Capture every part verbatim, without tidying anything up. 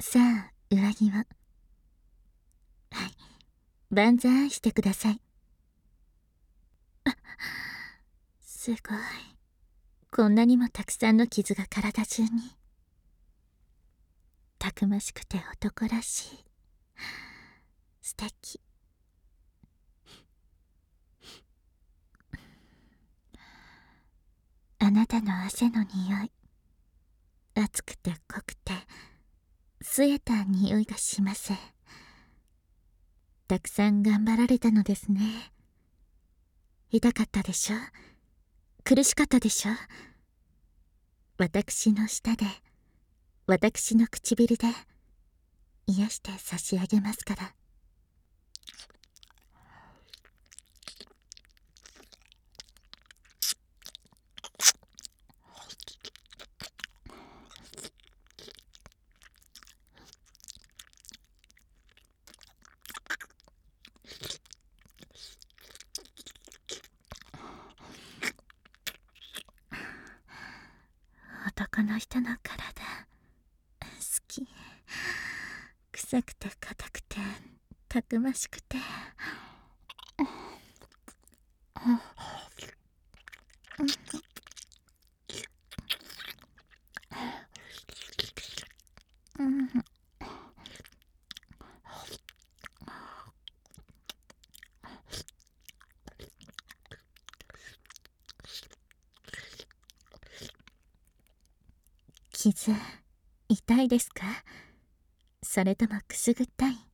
さあ、上着を。はい、万歳してください。あ、すごい。こんなにもたくさんの傷が体中に。たくましくて男らしい。素敵。あなたの汗の匂い。熱くて濃くて、据えた匂いがします。たくさん頑張られたのですね。痛かったでしょ？苦しかったでしょ？私の舌で、私の唇で、癒して差し上げますから。男の人の体好き。臭くて硬くてたくましくて、うん、傷痛いですか？それともくすぐったい？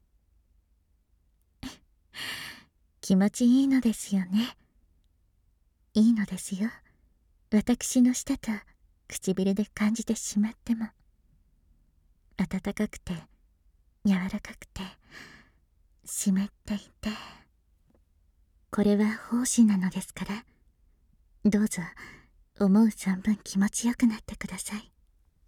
気持ちいいのですよね。いいのですよ。私の舌と唇で感じてしまっても。温かくて柔らかくて湿っていて、これは奉仕なのですから、どうぞ思う存分気持ちよくなってください。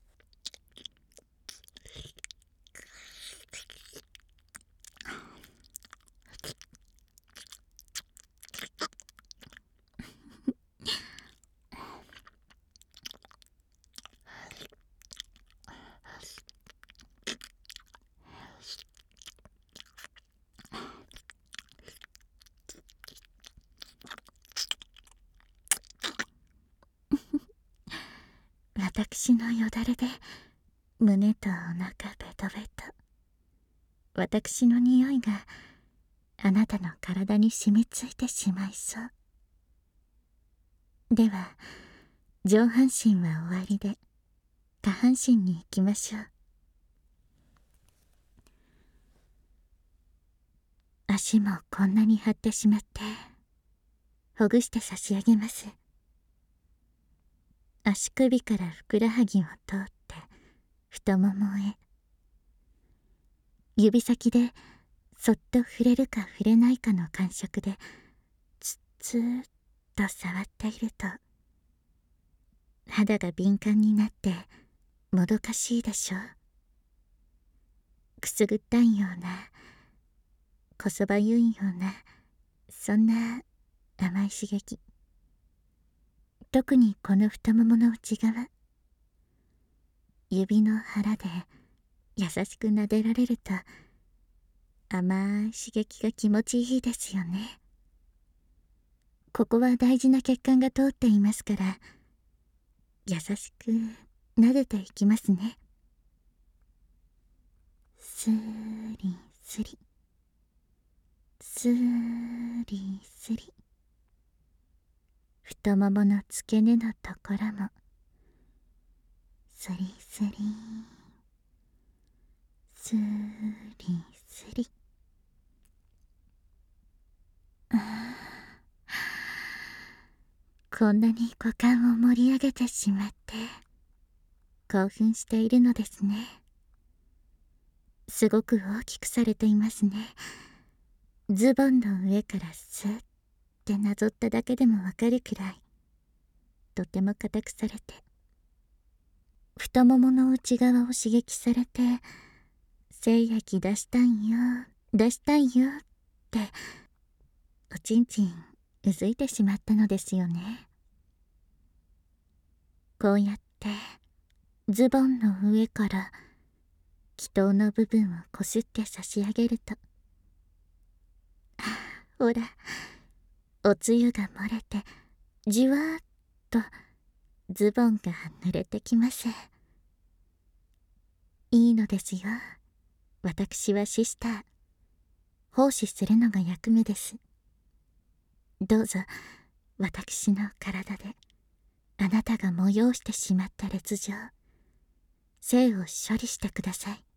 私のよだれで胸とお腹ベトベト。私の匂いがあなたの体に染みついてしまいそう。では上半身は終わりで、下半身に行きましょう。足もこんなに張ってしまってほぐして差し上げます。足首からふくらはぎを通って太ももへ、指先でそっと触れるか触れないかの感触でつっつーっと触っていると、肌が敏感になってもどかしいでしょう。くすぐったいような、こそばゆいような、そんな甘い刺激。特にこの太ももの内側、指の腹で優しく撫でられると甘い刺激が気持ちいいですよね。ここは大事な血管が通っていますから、優しく撫でていきますね。スーリスリスーリスリ、太ももの付け根のところもスリスリスーリスリ。ああ、こんなに股間を盛り上げてしまって興奮しているのですね。すごく大きくされていますね。ズボンの上からスッってなぞっただけでもわかるくらい、とても硬くされて、太ももの内側を刺激されて、精液出したんよ出したんよっておちんちんうずいてしまったのですよね。こうやってズボンの上から気筒の部分をこすって差し上げると、ほら、おつゆが漏れてじわーっとズボンが濡れてきます。いいのですよ。私はシスター。奉仕するのが役目です。どうぞ私の体であなたが催してしまった劣情、性を処理してください。